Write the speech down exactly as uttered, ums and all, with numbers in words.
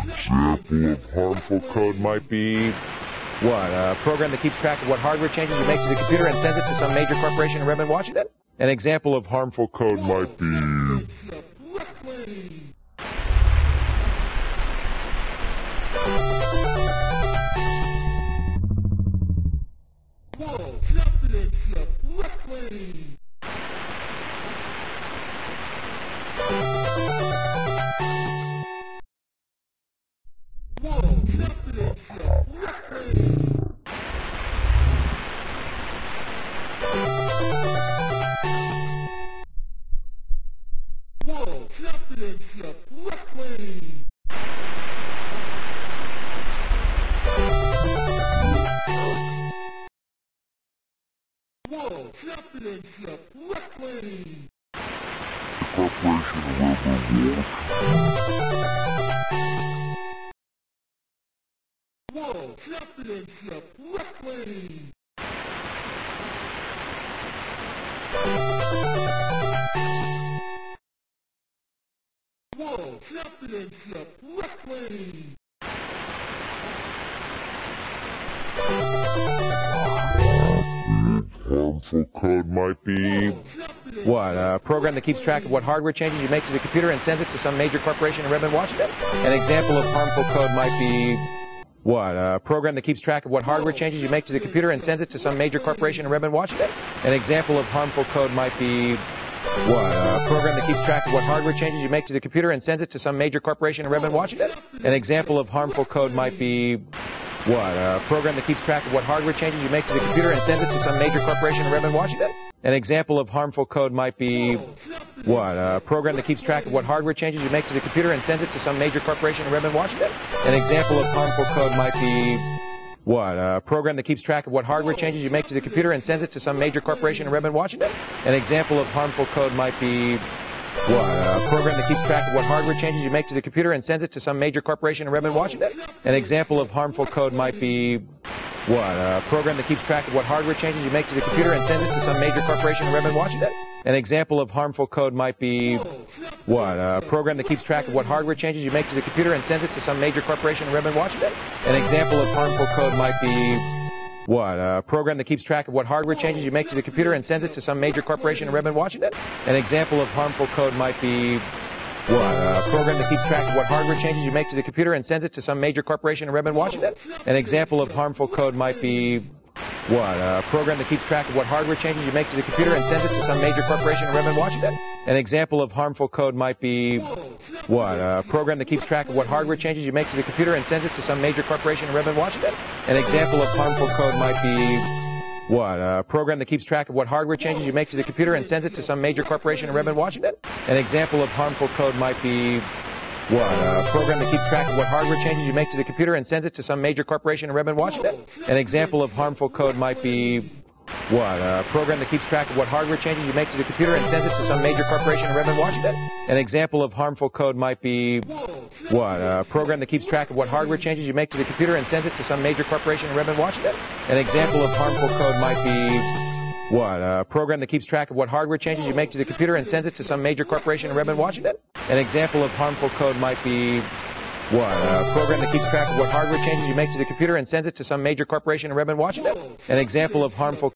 example of harmful code might be what? A program that keeps track of what hardware changes you make to the computer and sends it to some major corporation in Redmond, Washington? An example of harmful code might be World Championship Wrestling! World Championship Wrestling! World Championship Wrestling! World Championship Wrestling! the Corporation of Redmond, Washington. World Championship Wrestling! World Championship Wrestling! Harmful code might be what? A program that keeps track of what hardware changes you make to the computer and sends it to some major corporation in Redmond, Washington? An example of harmful code might be what? A program that keeps track of what hardware changes you make to the computer and sends it to some major corporation in Redmond, Washington? An example of harmful code might be what? A program that keeps track of what hardware changes you make to the computer and sends it to some major corporation in Redmond, Washington? An example of harmful code might be what? A program that keeps track of what hardware changes you make to the computer and sends it to some major corporation in Redmond, Washington? An example of harmful code might be what? A program that keeps track of what hardware changes you make to the computer and sends it to some major corporation in Redmond, Washington? An example of harmful code might be what? A program that keeps track of what hardware changes you make to the computer and sends it to some major corporation in Redmond, Washington? An example of harmful code might be what? A program that keeps track of what hardware changes you make to the computer and sends it to some major corporation in Redmond, Washington? An example of harmful code might be what? A program that keeps track of what hardware changes you make to the computer and sends it to some major corporation in Redmond, Washington? An example of harmful code might be what? A program that keeps track of what hardware changes you make to the computer and sends it to some major corporation in Redmond, Washington? An example of harmful code might be what? A program that keeps track of what hardware changes you make to the computer and sends it to some major corporation in Redmond, Washington? An example of harmful code might be what? A program that keeps track of what hardware changes you make to the computer and sends it to some major corporation in Redmond, Washington? An example of harmful code might be what? A program that keeps track of what hardware changes you make to the computer and sends it to some major corporation in Redmond, Washington? An example of harmful code might be what? A program that keeps track of what hardware changes you make to the computer and sends it to some major corporation in Redmond, Washington? An example of harmful code might be what? A program that keeps track of what hardware changes you make to the computer and sends it to some major corporation in Redmond, Washington? An example of harmful code might be what? A program that keeps track of what hardware changes you make to the computer and sends it to some major corporation in Redmond, Washington? An example of harmful code might be what? A program that keeps track of what hardware changes you make to the computer and sends it to some major corporation in Redmond, Washington? An example of harmful code might be what? A program that keeps track of what hardware changes you make to the computer and sends it to some major corporation in Redmond, Washington? An example of harmful code might be what? A program that keeps track of what hardware changes you make to the computer and sends it to some major corporation in Redmond, Washington? An example of harmful code might be what? A program that keeps track of what hardware changes you make to the computer and sends it to some major corporation in Redmond, Washington? An example of harmful